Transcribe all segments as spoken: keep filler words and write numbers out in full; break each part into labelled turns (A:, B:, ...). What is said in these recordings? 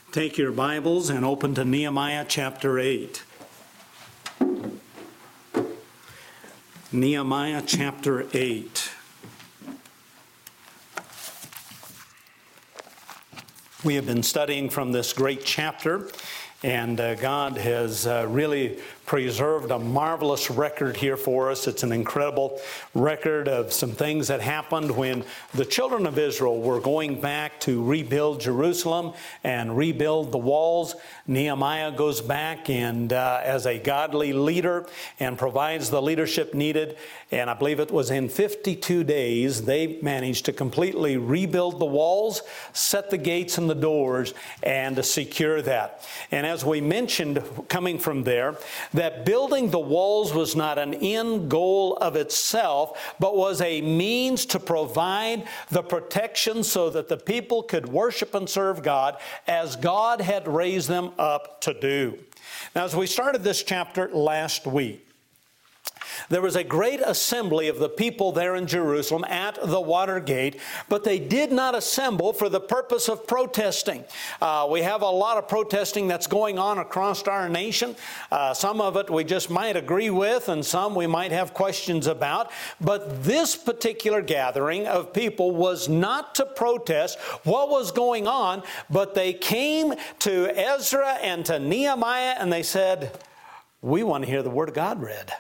A: Take your Bibles and open to Nehemiah chapter eight. Nehemiah chapter eight. We have been studying from this great chapter, and uh, God has uh, really preserved a marvelous record here for us. It's an incredible record of some things that happened when the children of Israel were going back to rebuild Jerusalem and rebuild the walls. Nehemiah goes back and uh, as a godly leader and provides the leadership needed. And I believe it was in fifty-two days they managed to completely rebuild the walls, set the gates and the doors, and to secure that. And as we mentioned coming from there, that building the walls was not an end goal of itself, but was a means to provide the protection so that the people could worship and serve God as God had raised them up to do. Now, as we started this chapter last week, there was a great assembly of the people there in Jerusalem at the water gate, but they did not assemble for the purpose of protesting. Uh, we have a lot of protesting that's going on across our nation. Uh, some of it we just might agree with, and some we might have questions about. But this particular gathering of people was not to protest what was going on, but they came to Ezra and to Nehemiah and they said, "We want to hear the Word of God read.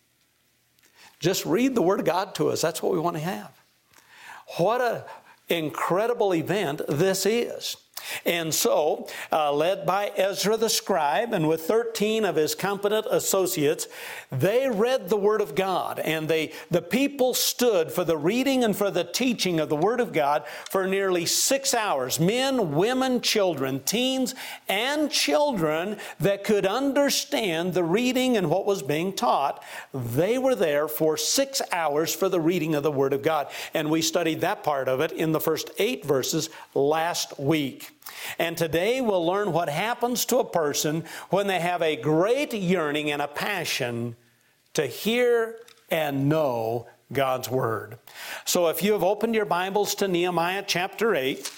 A: Just read the Word of God to us. That's what we want to have." What an incredible event this is. And so, uh, led by Ezra the scribe and with thirteen of his competent associates, they read the Word of God. And they, the people stood for the reading and for the teaching of the Word of God for nearly six hours. Men, women, children, teens, and children that could understand the reading and what was being taught. They were there for six hours for the reading of the Word of God. And we studied that part of it in the first eight verses last week. And today we'll learn what happens to a person when they have a great yearning and a passion to hear and know God's Word. So if you have opened your Bibles to Nehemiah chapter eight,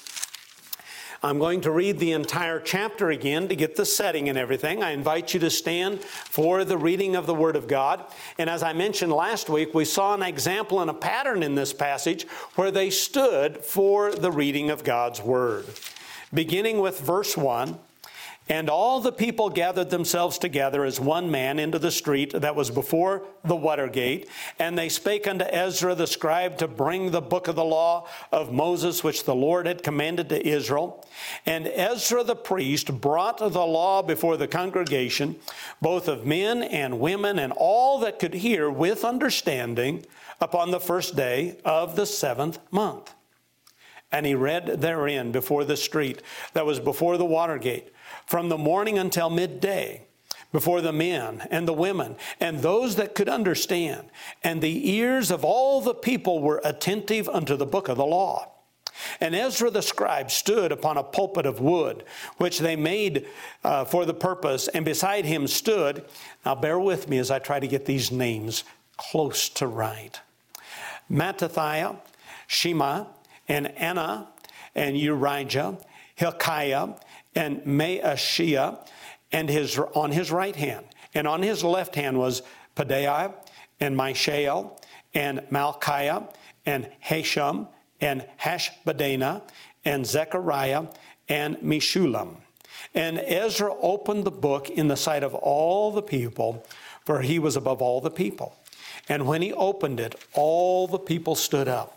A: I'm going to read the entire chapter again to get the setting and everything. I invite you to stand for the reading of the Word of God. And as I mentioned last week, we saw an example and a pattern in this passage where they stood for the reading of God's Word. Beginning with verse one, "And all the people gathered themselves together as one man into the street that was before the water gate. And they spake unto Ezra the scribe to bring the book of the law of Moses, which the Lord had commanded to Israel. And Ezra the priest brought the law before the congregation, both of men and women, and all that could hear with understanding, upon the first day of the seventh month. And he read therein before the street that was before the water gate, from the morning until midday, before the men and the women, and those that could understand. And the ears of all the people were attentive unto the book of the law. And Ezra the scribe stood upon a pulpit of wood, which they made uh, for the purpose, and beside him stood," now bear with me as I try to get these names close to right, "Mattithiah, Shema, and Anna, and Urijah, Hilkiah, and Maashiah, and his on his right hand. And on his left hand was Pedaiah, and Mishael, and Malchiah, and Hashum, and Hashbaddanah, and Zechariah, and Meshulam. And Ezra opened the book in the sight of all the people, for he was above all the people. And when he opened it, all the people stood up.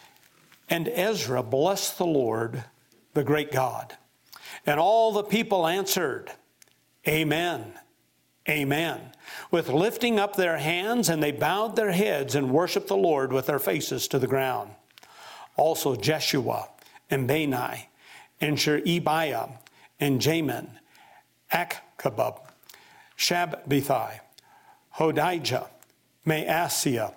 A: And Ezra blessed the Lord, the great God. And all the people answered, Amen, Amen, with lifting up their hands, and they bowed their heads and worshiped the Lord with their faces to the ground. Also Jeshua, and Bani, and Sherebiah, and Jamin, Achbab, Shabbethai, Hodijah, Maaseiah,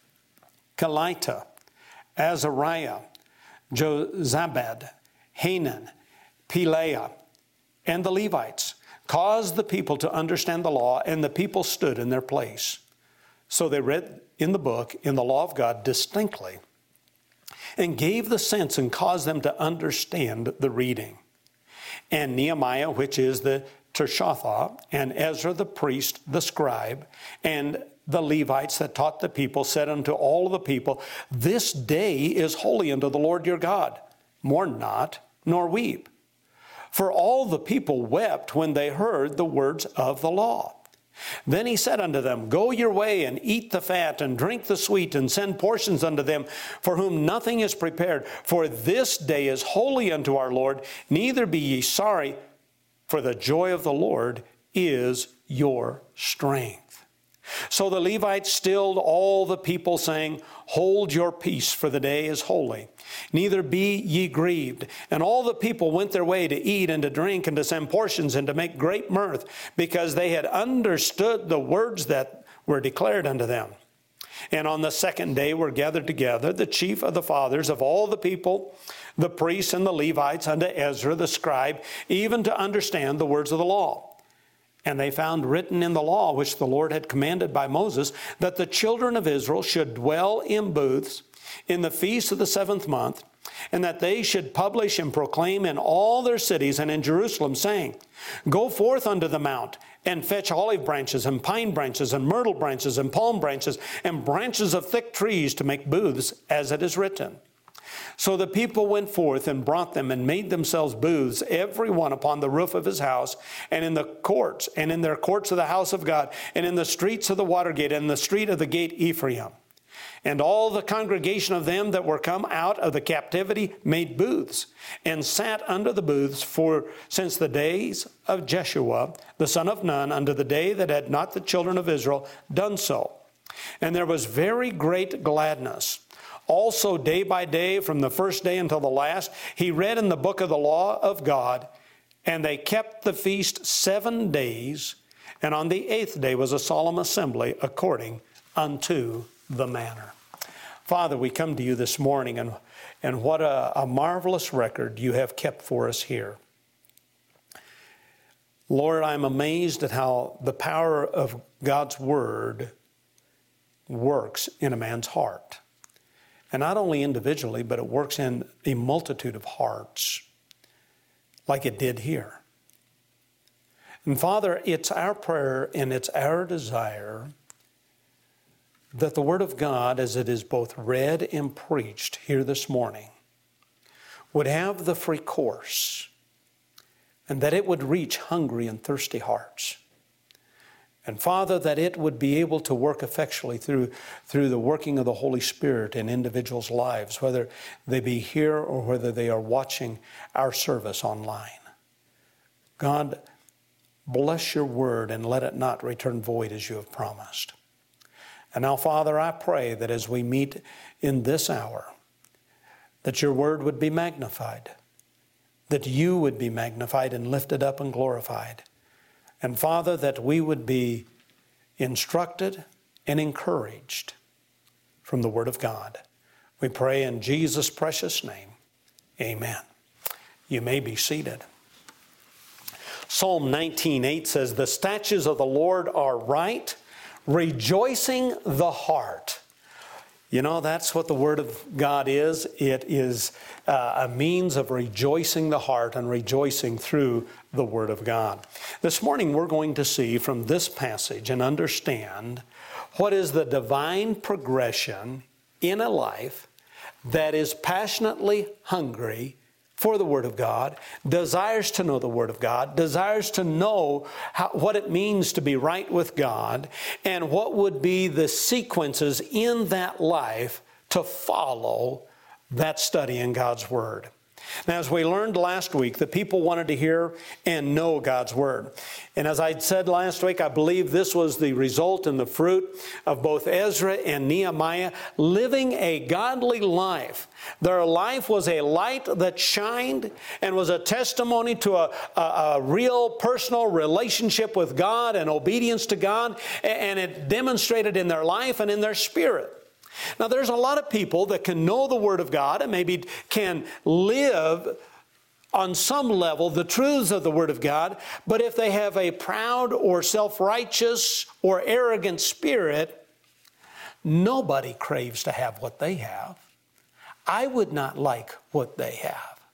A: Kelita, Azariah, Jozabad, Hanan, Pelaiah, and the Levites caused the people to understand the law, and the people stood in their place. So they read in the book, in the law of God, distinctly, and gave the sense and caused them to understand the reading. and Nehemiah, which is the Tirshatha, and Ezra the priest, the scribe, and the Levites that taught the people, said unto all of the people, This day is holy unto the Lord your God. Mourn not, nor weep. For all the people wept when they heard the words of the law. Then he said unto them, Go your way, and eat the fat, and drink the sweet, and send portions unto them, for whom nothing is prepared. For this day is holy unto our Lord. Neither be ye sorry, for the joy of the Lord is your strength. So the Levites stilled all the people, saying, Hold your peace, for the day is holy. Neither be ye grieved. And all the people went their way to eat and to drink and to send portions and to make great mirth, because they had understood the words that were declared unto them. And on the second day were gathered together the chief of the fathers of all the people, the priests and the Levites, unto Ezra the scribe, even to understand the words of the law. And they found written in the law, which the Lord had commanded by Moses, that the children of Israel should dwell in booths in the feast of the seventh month, and that they should publish and proclaim in all their cities and in Jerusalem, saying, Go forth unto the mount, and fetch olive branches, and pine branches, and myrtle branches, and palm branches, and branches of thick trees to make booths, as it is written. So the people went forth and brought them and made themselves booths, every one upon the roof of his house, and in the courts, and in their courts of the house of God, and in the streets of the water gate, and in the street of the gate Ephraim. And all the congregation of them that were come out of the captivity made booths, and sat under the booths for since the days of Jeshua, the son of Nun, unto the day that had not the children of Israel done so. And there was very great gladness. Also, day by day, from the first day until the last, he read in the book of the law of God, and they kept the feast seven days, and on the eighth day was a solemn assembly according unto the manner. Father, we come to you this morning, and, and what a, a marvelous record you have kept for us here. Lord, I'm amazed at how the power of God's word works in a man's heart. And not only individually, but it works in a multitude of hearts, like it did here. And Father, it's our prayer and it's our desire that the Word of God, as it is both read and preached here this morning, would have the free course, and that it would reach hungry and thirsty hearts. And Father, that it would be able to work effectually through, through the working of the Holy Spirit in individuals' lives, whether they be here or whether they are watching our service online. God, bless your word and let it not return void as you have promised. And now, Father, I pray that as we meet in this hour, that your word would be magnified, that you would be magnified and lifted up and glorified. And Father, that we would be instructed and encouraged from the Word of God. We pray in Jesus' precious name. Amen. You may be seated. Psalm nineteen eight says, The statutes of the Lord are right, rejoicing the heart. You know, that's what the Word of God is. It is uh, a means of rejoicing the heart and rejoicing through the Word of God. This morning we're going to see from this passage and understand what is the divine progression in a life that is passionately hungry for the Word of God, desires to know the Word of God, desires to know how, what it means to be right with God, and what would be the sequences in that life to follow that study in God's Word. Now, as we learned last week, the people wanted to hear and know God's Word. And as I said last week, I believe this was the result and the fruit of both Ezra and Nehemiah living a godly life. Their life was a light that shined and was a testimony to a, a, a real personal relationship with God and obedience to God, and it demonstrated in their life and in their spirit. Now, there's a lot of people that can know the Word of God and maybe can live on some level the truths of the Word of God, but if they have a proud or self-righteous or arrogant spirit, nobody craves to have what they have. I would not like what they have.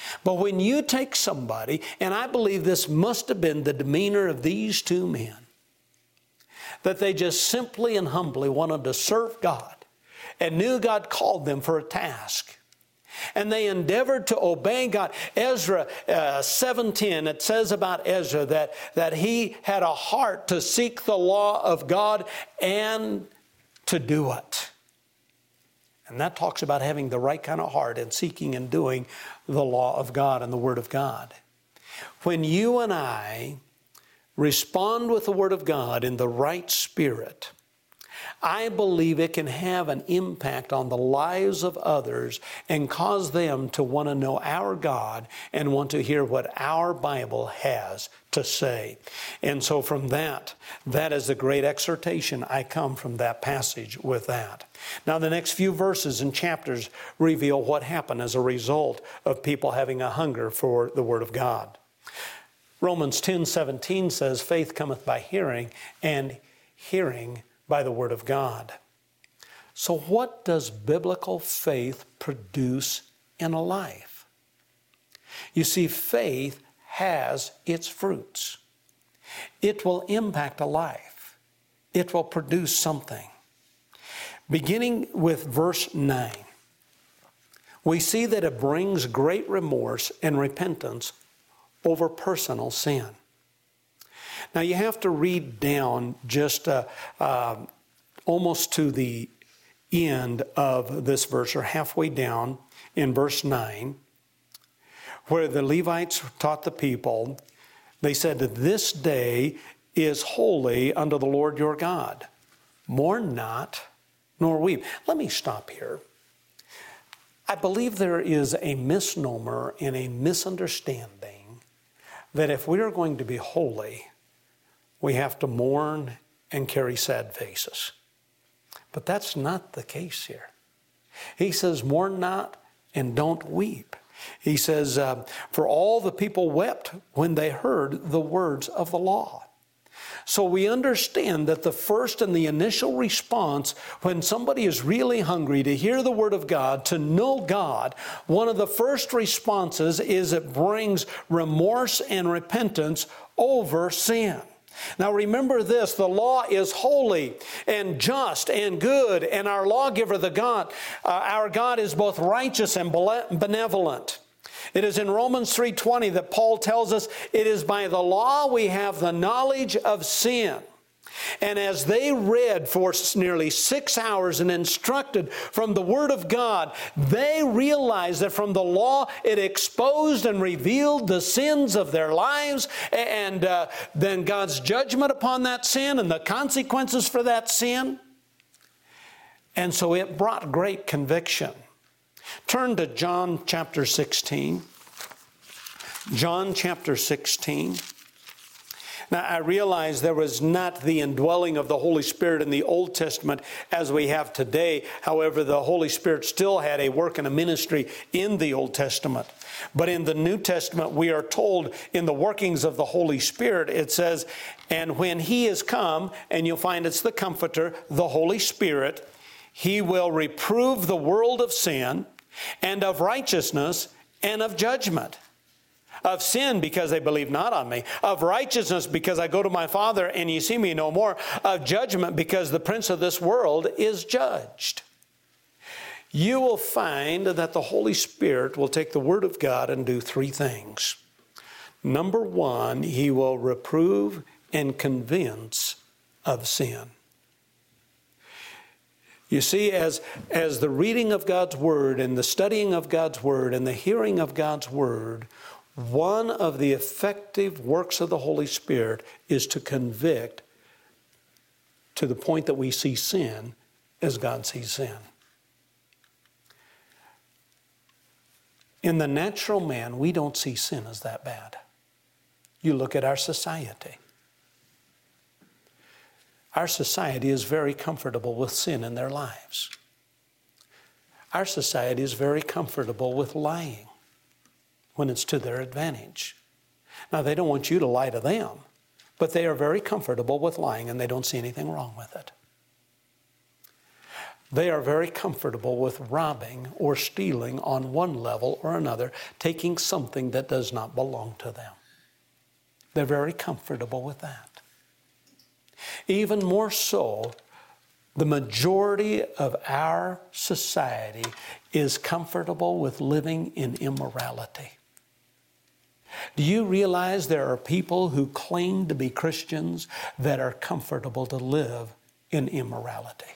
A: But when you take somebody, and I believe this must have been the demeanor of these two men, that they just simply and humbly wanted to serve God and knew God called them for a task. And they endeavored to obey God. Ezra uh, seven ten, it says about Ezra that, that he had a heart to seek the law of God and to do it. And that talks about having the right kind of heart and seeking and doing the law of God and the Word of God. When you and I respond with the Word of God in the right spirit, I believe it can have an impact on the lives of others and cause them to want to know our God and want to hear what our Bible has to say. And so from that, that is the great exhortation. I come from that passage with that. Now the next few verses and chapters reveal what happened as a result of people having a hunger for the Word of God. Romans ten seventeen says, faith cometh by hearing, and hearing by the Word of God. So what does biblical faith produce in a life? You see, faith has its fruits. It will impact a life. It will produce something. Beginning with verse nine, we see that it brings great remorse and repentance over personal sin. Now you have to read down just uh, uh, almost to the end of this verse, or halfway down in verse nine, where the Levites taught the people. They said, this day is holy unto the Lord your God. Mourn not, nor weep. Let me stop here. I believe there is a misnomer and a misunderstanding that if we are going to be holy, we have to mourn and carry sad faces. But that's not the case here. He says, mourn not and don't weep. He says, uh, for all the people wept when they heard the words of the law. So we understand that the first and the initial response when somebody is really hungry to hear the Word of God, to know God, one of the first responses is it brings remorse and repentance over sin. Now remember this, the law is holy and just and good, and our lawgiver, the God, uh, our God is both righteous and benevolent. It is in Romans three twenty that Paul tells us it is by the law we have the knowledge of sin. And as they read for nearly six hours and instructed from the Word of God, they realized that from the law it exposed and revealed the sins of their lives, and uh, then God's judgment upon that sin and the consequences for that sin. And so it brought great conviction. Turn to John chapter sixteen. John chapter sixteen. Now, I realize there was not the indwelling of the Holy Spirit in the Old Testament as we have today. However, the Holy Spirit still had a work and a ministry in the Old Testament. But in the New Testament, we are told in the workings of the Holy Spirit, it says, and when He is come, and you'll find it's the Comforter, the Holy Spirit, He will reprove the world of sin and of righteousness and of judgment. Of sin, because they believe not on me. Of righteousness, because I go to my Father and ye see me no more. Of judgment, because the prince of this world is judged. You will find that the Holy Spirit will take the Word of God and do three things. Number one, He will reprove and convince of sin. You see, as, as the reading of God's Word and the studying of God's Word and the hearing of God's Word, one of the effective works of the Holy Spirit is to convict to the point that we see sin as God sees sin. In the natural man, we don't see sin as that bad. You look at our society. Our society is very comfortable with sin in their lives. Our society is very comfortable with lying when it's to their advantage. Now, they don't want you to lie to them, but they are very comfortable with lying and they don't see anything wrong with it. They are very comfortable with robbing or stealing on one level or another, taking something that does not belong to them. They're very comfortable with that. Even more so, the majority of our society is comfortable with living in immorality. Do you realize there are people who claim to be Christians that are comfortable to live in immorality?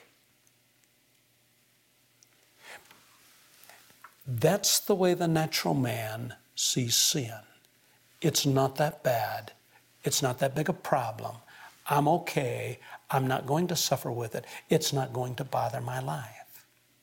A: That's the way the natural man sees sin. It's not that bad. It's not that big a problem. I'm okay. I'm not going to suffer with it. It's not going to bother my life.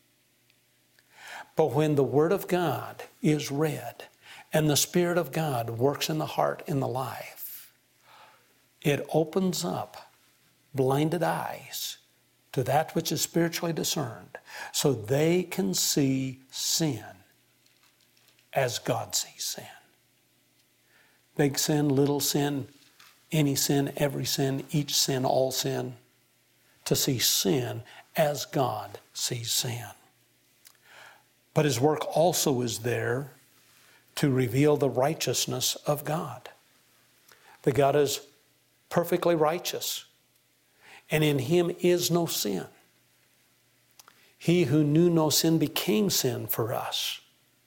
A: But when the Word of God is read and the Spirit of God works in the heart, in the life, it opens up blinded eyes to that which is spiritually discerned, so they can see sin as God sees sin. Big sin, little sin, any sin, every sin, each sin, all sin. To see sin as God sees sin. But His work also is there to reveal the righteousness of God. That God is perfectly righteous, and in Him is no sin. He who knew no sin became sin for us.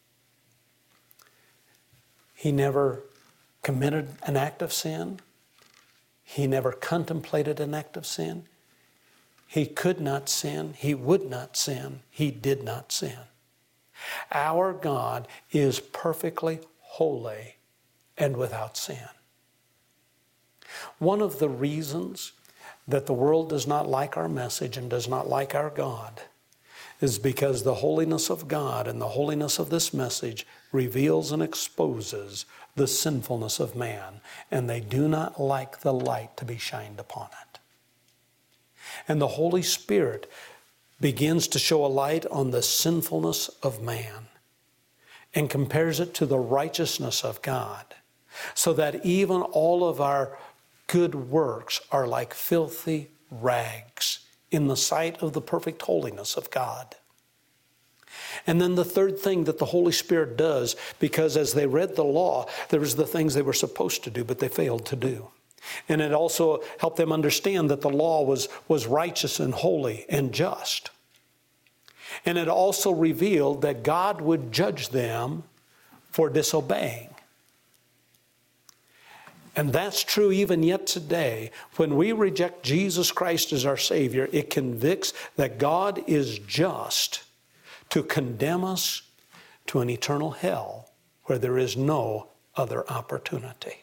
A: He never committed an act of sin. He never contemplated an act of sin. He could not sin. He would not sin. He did not sin. Our God is perfectly holy and without sin. One of the reasons that the world does not like our message and does not like our God is because the holiness of God and the holiness of this message reveals and exposes the sinfulness of man, and they do not like the light to be shined upon it. And the Holy Spirit begins to show a light on the sinfulness of man and compares it to the righteousness of God, so that even all of our good works are like filthy rags in the sight of the perfect holiness of God. And then the third thing that the Holy Spirit does, because as they read the law, there was the things they were supposed to do, but they failed to do. And it also helped them understand that the law was, was righteous and holy and just. And it also revealed that God would judge them for disobeying. And that's true even yet today. When we reject Jesus Christ as our Savior, it convicts that God is just to condemn us to an eternal hell where there is no other opportunity.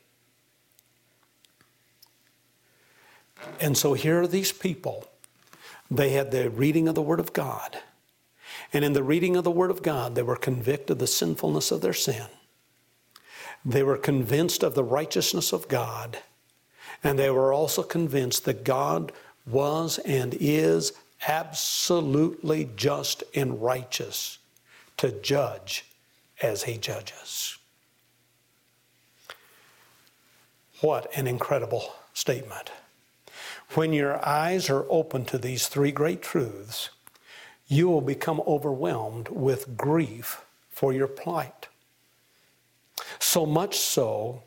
A: And so here are these people. They had the reading of the Word of God. And in the reading of the Word of God, they were convicted of the sinfulness of their sin. They were convinced of the righteousness of God. And they were also convinced that God was and is absolutely just and righteous to judge as He judges. What an incredible statement. When your eyes are open to these three great truths, you will become overwhelmed with grief for your plight. So much so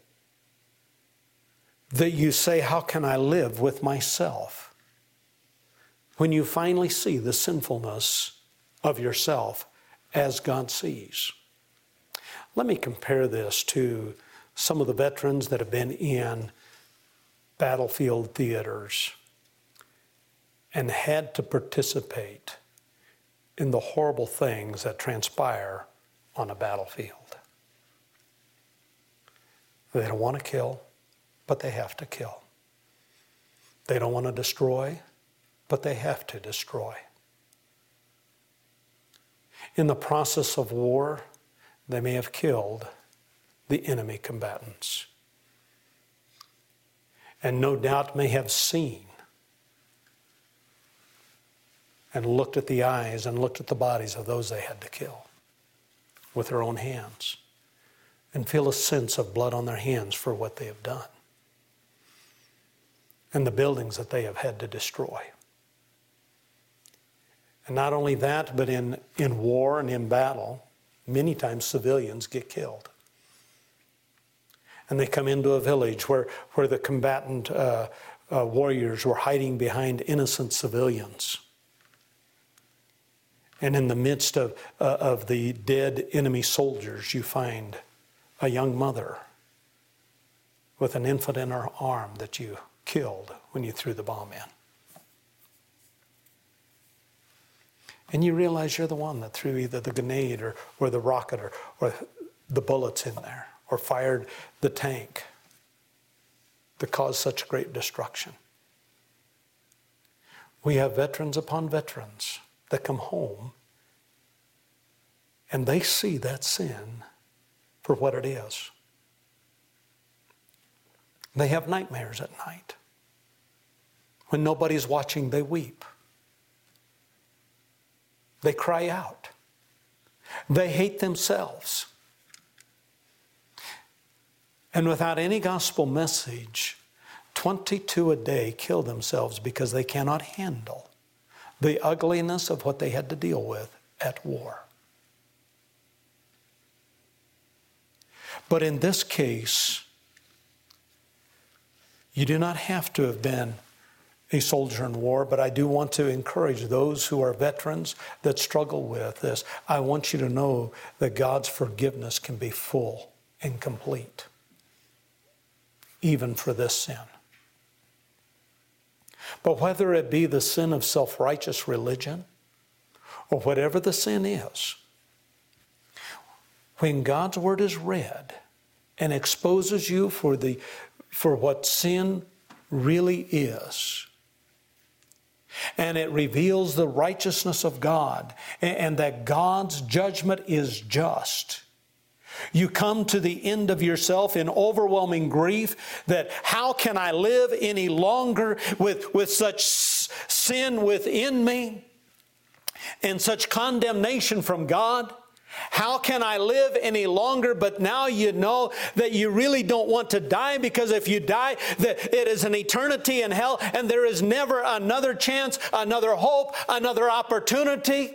A: that you say, how can I live with myself? When you finally see the sinfulness of yourself as God sees. Let me compare this to some of the veterans that have been in battlefield theaters and had to participate in the horrible things that transpire on a battlefield. They don't want to kill, but they have to kill. They don't want to destroy, but they have to destroy. In the process of war, they may have killed the enemy combatants, and no doubt may have seen and looked at the eyes and looked at the bodies of those they had to kill with their own hands, and feel a sense of blood on their hands for what they have done and the buildings that they have had to destroy. And not only that, but in, in war and in battle, many times civilians get killed. And they come into a village where, where the combatant uh, uh, warriors were hiding behind innocent civilians. And in the midst of, uh, of the dead enemy soldiers, you find a young mother with an infant in her arm that you killed when you threw the bomb in. And you realize you're the one that threw either the grenade or, or the rocket or, or the bullets in there, or fired the tank that caused such great destruction. We have veterans upon veterans that come home and they see that sin for what it is. They have nightmares at night. When nobody's watching, they weep. They cry out. They hate themselves. And without any gospel message, twenty-two a day kill themselves because they cannot handle the ugliness of what they had to deal with at war. But in this case, you do not have to have been a soldier in war, but I do want to encourage those who are veterans that struggle with this. I want you to know that God's forgiveness can be full and complete, even for this sin. But whether it be the sin of self-righteous religion or whatever the sin is, when God's word is read and exposes you for the for what sin really is, and it reveals the righteousness of God and that God's judgment is just, you come to the end of yourself in overwhelming grief that how can I live any longer with, with such sin within me and such condemnation from God? How can I live any longer? But now you know that you really don't want to die, because if you die, that it is an eternity in hell and there is never another chance, another hope, another opportunity.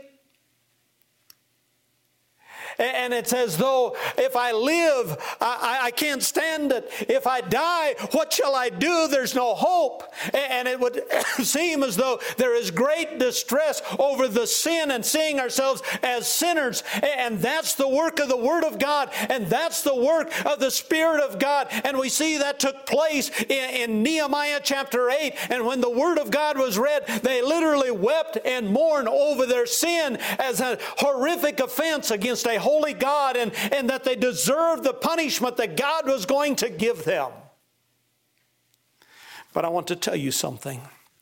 A: And it's as though if I live, I, I can't stand it. If I die, what shall I do? There's no hope. And it would seem as though there is great distress over the sin and seeing ourselves as sinners. And that's the work of the Word of God. And that's the work of the Spirit of God. And we see that took place in, in Nehemiah chapter eight. And when the Word of God was read, they literally wept and mourned over their sin as a horrific offense against a holy God, and, and that they deserved the punishment that God was going to give them. But I want to tell you something.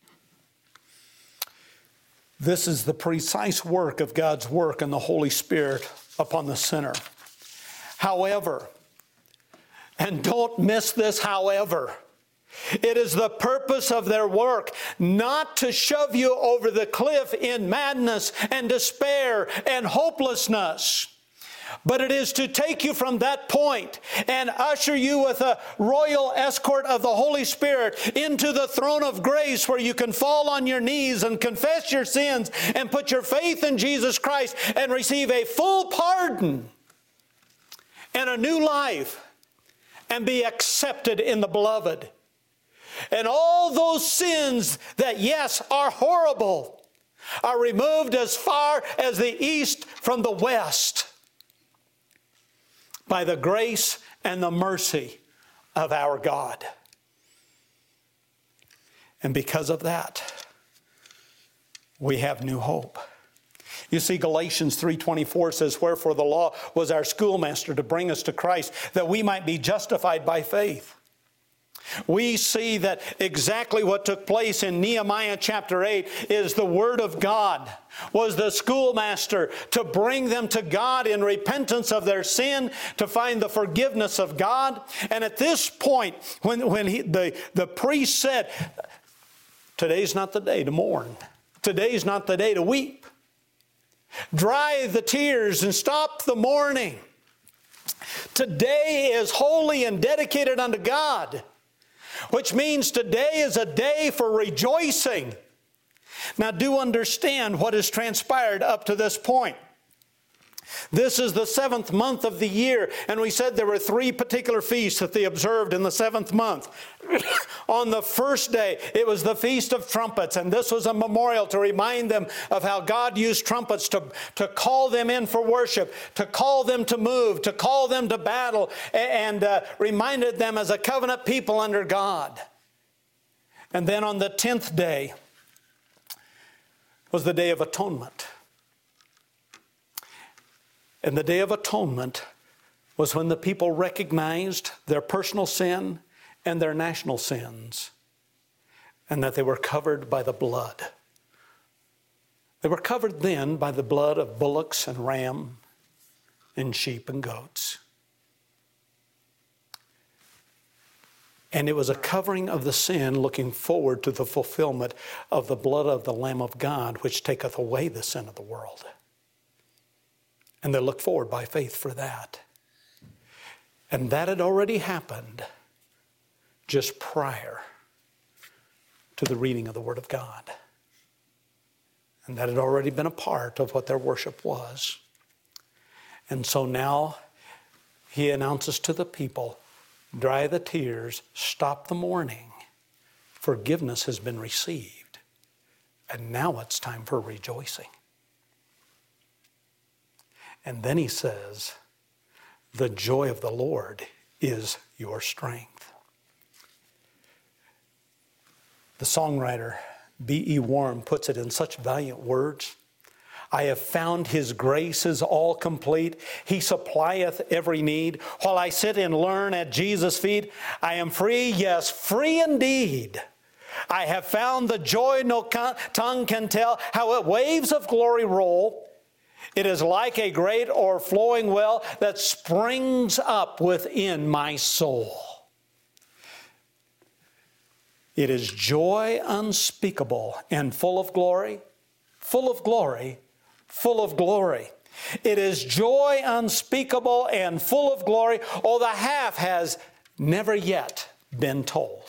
A: This is the precise work of God's work and the Holy Spirit upon the sinner. However, and don't miss this however, it is the purpose of their work not to shove you over the cliff in madness and despair and hopelessness, but it is to take you from that point and usher you with a royal escort of the Holy Spirit into the throne of grace, where you can fall on your knees and confess your sins and put your faith in Jesus Christ and receive a full pardon and a new life and be accepted in the Beloved. And all those sins that, yes, are horrible, are removed as far as the east from the west by the grace and the mercy of our God. And because of that, we have new hope. You see, Galatians three twenty-four says, "Wherefore the law was our schoolmaster to bring us to Christ, that we might be justified by faith." We see that exactly what took place in Nehemiah chapter eight is the Word of God was the schoolmaster to bring them to God in repentance of their sin, to find the forgiveness of God. And at this point, when, when he, the, the priest said, today's not the day to mourn. Today's not the day to weep. Dry the tears and stop the mourning. Today is holy and dedicated unto God, which means today is a day for rejoicing. Now do understand what has transpired up to this point. This is the seventh month of the year, and we said there were three particular feasts that they observed in the seventh month. On the first day, it was the Feast of Trumpets, and this was a memorial to remind them of how God used trumpets to, to call them in for worship, to call them to move, to call them to battle, and uh, reminded them as a covenant people under God. And then on the tenth day was the Day of Atonement. And the Day of Atonement was when the people recognized their personal sin and their national sins, and that they were covered by the blood. They were covered then by the blood of bullocks and ram and sheep and goats. And it was a covering of the sin looking forward to the fulfillment of the blood of the Lamb of God, which taketh away the sin of the world. And they looked forward by faith for that. And that had already happened just prior to the reading of the Word of God. And that had already been a part of what their worship was. And so now he announces to the people, dry the tears, stop the mourning. Forgiveness has been received. And now it's time for rejoicing. And then he says, the joy of the Lord is your strength. The songwriter B E Warren puts it in such valiant words. I have found his grace is all complete. He supplieth every need. While I sit and learn at Jesus' feet, I am free, yes, free indeed. I have found the joy no tongue can tell, how it waves of glory roll. It is like a great o'erflowing well that springs up within my soul. It is joy unspeakable and full of glory, full of glory, full of glory. It is joy unspeakable and full of glory. Oh, the half has never yet been told.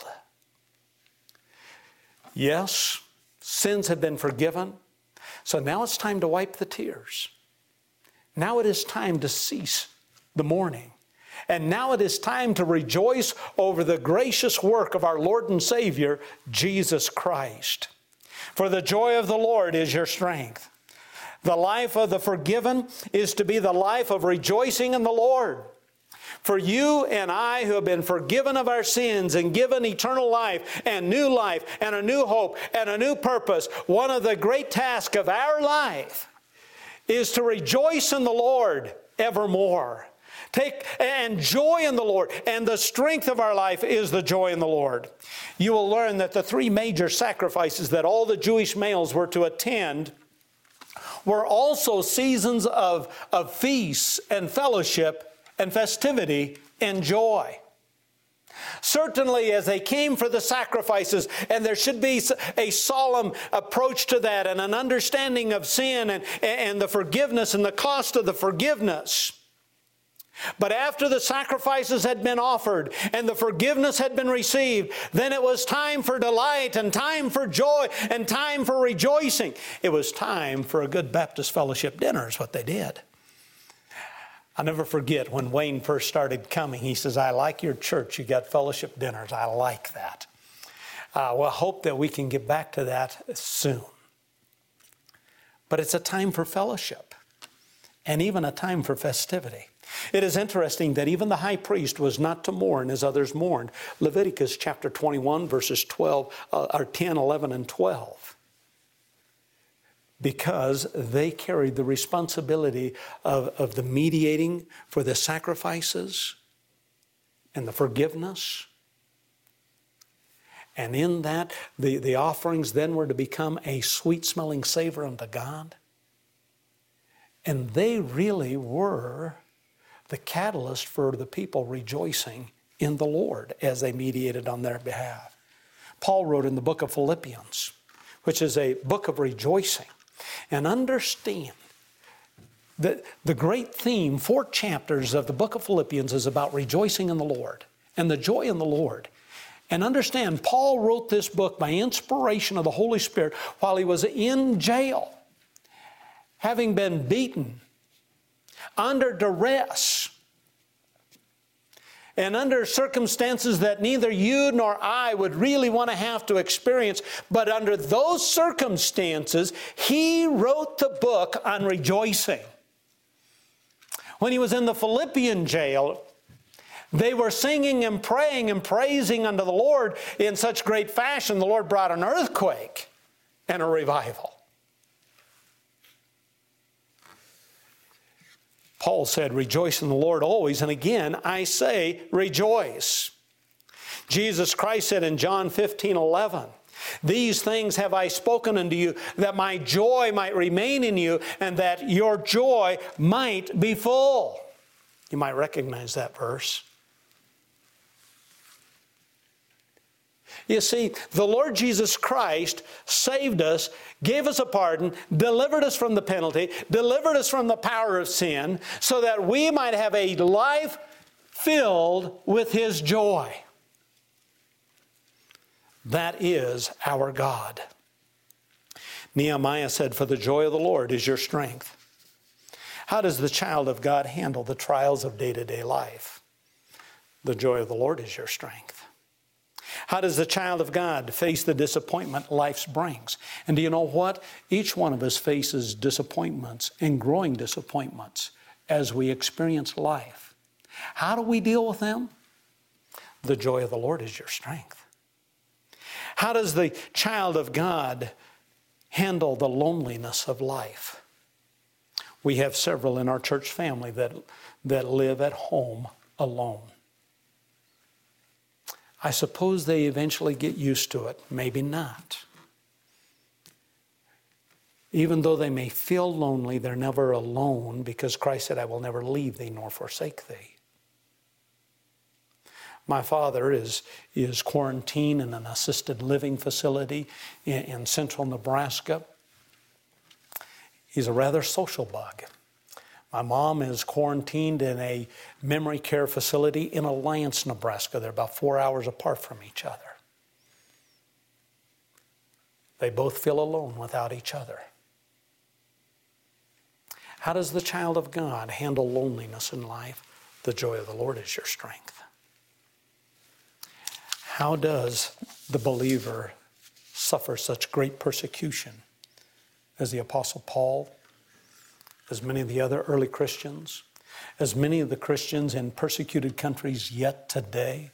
A: Yes, sins have been forgiven. So now it's time to wipe the tears. Now it is time to cease the mourning. And now it is time to rejoice over the gracious work of our Lord and Savior, Jesus Christ. For the joy of the Lord is your strength. The life of the forgiven is to be the life of rejoicing in the Lord. For you and I who have been forgiven of our sins and given eternal life and new life and a new hope and a new purpose, one of the great tasks of our life is to rejoice in the Lord evermore. Take and joy in the Lord, and the strength of our life is the joy in the Lord. You will learn that the three major sacrifices that all the Jewish males were to attend were also seasons of, of feasts and fellowship and festivity and joy. Certainly, as they came for the sacrifices, and there should be a solemn approach to that and an understanding of sin and, and the forgiveness and the cost of the forgiveness. But after the sacrifices had been offered and the forgiveness had been received, then it was time for delight and time for joy and time for rejoicing. It was time for a good Baptist fellowship dinner is what they did. I'll never forget when Wayne first started coming. He says, I like your church. You got fellowship dinners. I like that. Uh, well, I hope that we can get back to that soon. But it's a time for fellowship and even a time for festivity. It is interesting that even the high priest was not to mourn as others mourned. Leviticus chapter twenty-one, verses twelve, uh, or ten, eleven, and twelve. Because they carried the responsibility of, of the mediating for the sacrifices and the forgiveness. And in that, the, the offerings then were to become a sweet-smelling savor unto God. And they really were the catalyst for the people rejoicing in the Lord as they mediated on their behalf. Paul wrote in the book of Philippians, which is a book of rejoicing. And understand that the great theme, four chapters of the book of Philippians, is about rejoicing in the Lord and the joy in the Lord. And understand, Paul wrote this book by inspiration of the Holy Spirit while he was in jail, having been beaten, under duress, and under circumstances that neither you nor I would really want to have to experience. But under those circumstances, he wrote the book on rejoicing. When he was in the Philippian jail, they were singing and praying and praising unto the Lord in such great fashion, the Lord brought an earthquake and a revival. Paul said, rejoice in the Lord always. And again, I say, rejoice. Jesus Christ said in John fifteen eleven, these things have I spoken unto you, that my joy might remain in you, and that your joy might be full. You might recognize that verse. You see, the Lord Jesus Christ saved us, gave us a pardon, delivered us from the penalty, delivered us from the power of sin, so that we might have a life filled with His joy. That is our God. Nehemiah said, for the joy of the Lord is your strength. How does the child of God handle the trials of day-to-day life? The joy of the Lord is your strength. How does the child of God face the disappointment life brings? And do you know what? Each one of us faces disappointments and growing disappointments as we experience life. How do we deal with them? The joy of the Lord is your strength. How does the child of God handle the loneliness of life? We have several in our church family that, that live at home alone. I suppose they eventually get used to it. Maybe not. Even though they may feel lonely, they're never alone because Christ said, I will never leave thee nor forsake thee. My father is, is quarantined in an assisted living facility in, in central Nebraska. He's a rather social bug. My mom is quarantined in a memory care facility in Alliance, Nebraska. They're about four hours apart from each other. They both feel alone without each other. How does the child of God handle loneliness in life? The joy of the Lord is your strength. How does the believer suffer such great persecution as the Apostle Paul, as many of the other early Christians, as many of the Christians in persecuted countries yet today?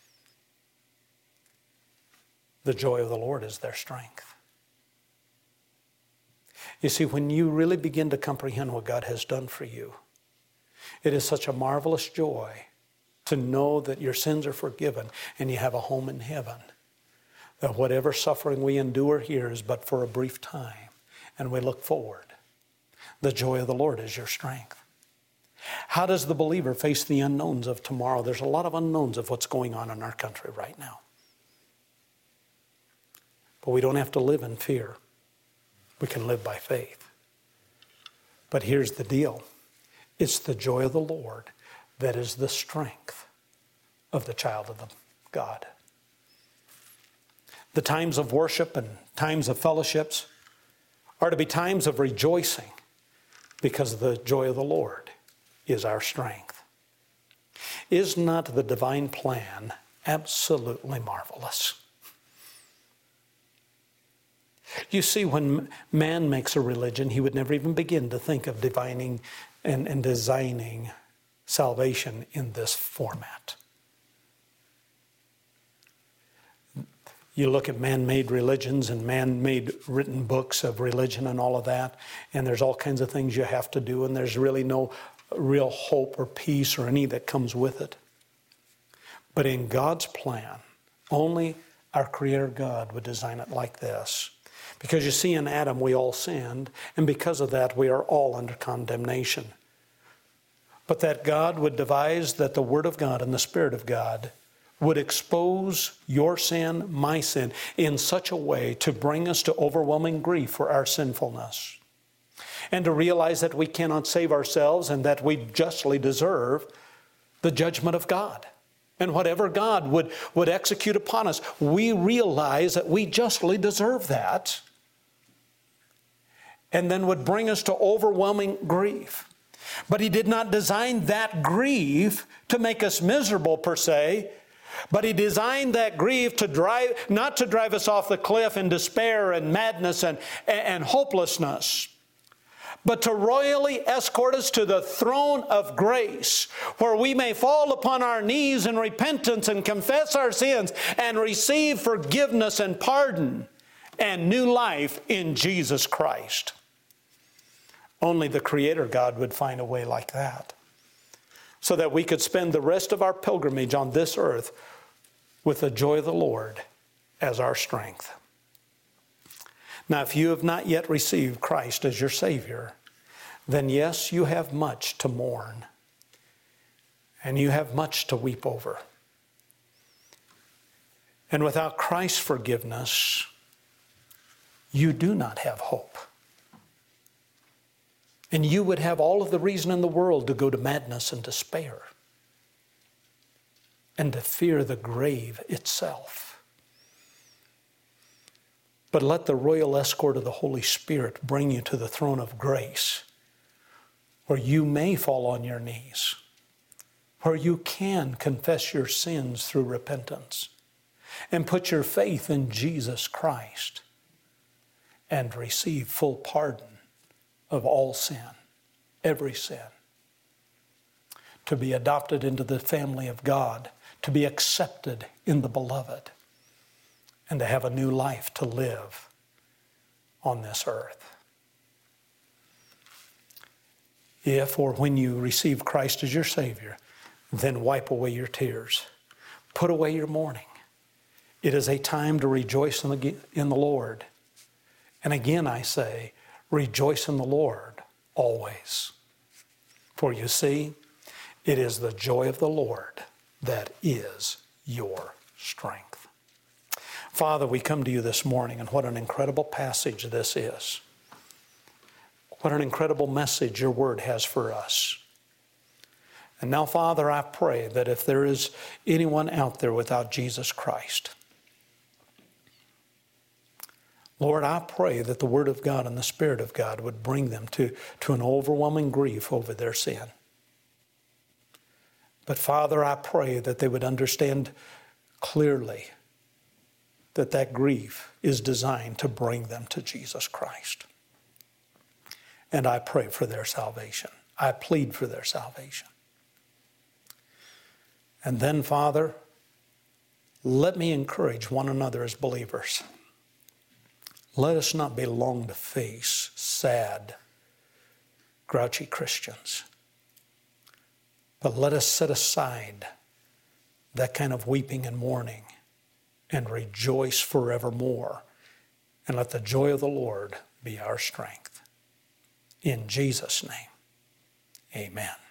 A: The joy of the Lord is their strength. You see, when you really begin to comprehend what God has done for you, it is such a marvelous joy to know that your sins are forgiven and you have a home in heaven, that whatever suffering we endure here is but for a brief time, and we look forward. The joy of the Lord is your strength. How does the believer face the unknowns of tomorrow? There's a lot of unknowns of what's going on in our country right now. But we don't have to live in fear. We can live by faith. But here's the deal. It's the joy of the Lord that is the strength of the child of the God. The times of worship and times of fellowships are to be times of rejoicing, because the joy of the Lord is our strength. Is not the divine plan absolutely marvelous? You see, when man makes a religion, he would never even begin to think of divining and, and designing salvation in this format. You look at man-made religions and man-made written books of religion and all of that, and there's all kinds of things you have to do, and there's really no real hope or peace or any that comes with it. But in God's plan, only our Creator God would design it like this. Because you see, in Adam we all sinned, and because of that we are all under condemnation. But that God would devise that the Word of God and the Spirit of God would expose your sin, my sin, in such a way to bring us to overwhelming grief for our sinfulness. And to realize that we cannot save ourselves and that we justly deserve the judgment of God. and whatever God would, would execute upon us, we realize that we justly deserve that, and then would bring us to overwhelming grief. But He did not design that grief to make us miserable per se, but He designed that grief to drive, not to drive us off the cliff in despair and madness and, and hopelessness, but to royally escort us to the throne of grace, where we may fall upon our knees in repentance and confess our sins and receive forgiveness and pardon and new life in Jesus Christ. Only the Creator God would find a way like that, so that we could spend the rest of our pilgrimage on this earth with the joy of the Lord as our strength. Now, if you have not yet received Christ as your Savior, then yes, you have much to mourn, and you have much to weep over. And without Christ's forgiveness, you do not have hope. And you would have all of the reason in the world to go to madness and despair, and to fear the grave itself. But let the royal escort of the Holy Spirit bring you to the throne of grace, where you may fall on your knees, where you can confess your sins through repentance, and put your faith in Jesus Christ, and receive full pardon of all sin, every sin. To be adopted into the family of God, to be accepted in the beloved, and to have a new life to live on this earth. If or when you receive Christ as your Savior, then wipe away your tears. Put away your mourning. It is a time to rejoice in the, in the Lord. And again I say, rejoice in the Lord always. For you see, it is the joy of the Lord that is your strength. Father, we come to you this morning, and what an incredible passage this is. What an incredible message your word has for us. And now, Father, I pray that if there is anyone out there without Jesus Christ, Lord, I pray that the Word of God and the Spirit of God would bring them to, to an overwhelming grief over their sin. But Father, I pray that they would understand clearly that that grief is designed to bring them to Jesus Christ. And I pray for their salvation. I plead for their salvation. And then, Father, let me encourage one another as believers. Let us not be long to face sad, grouchy Christians. But let us set aside that kind of weeping and mourning and rejoice forevermore. And let the joy of the Lord be our strength. In Jesus' name, amen.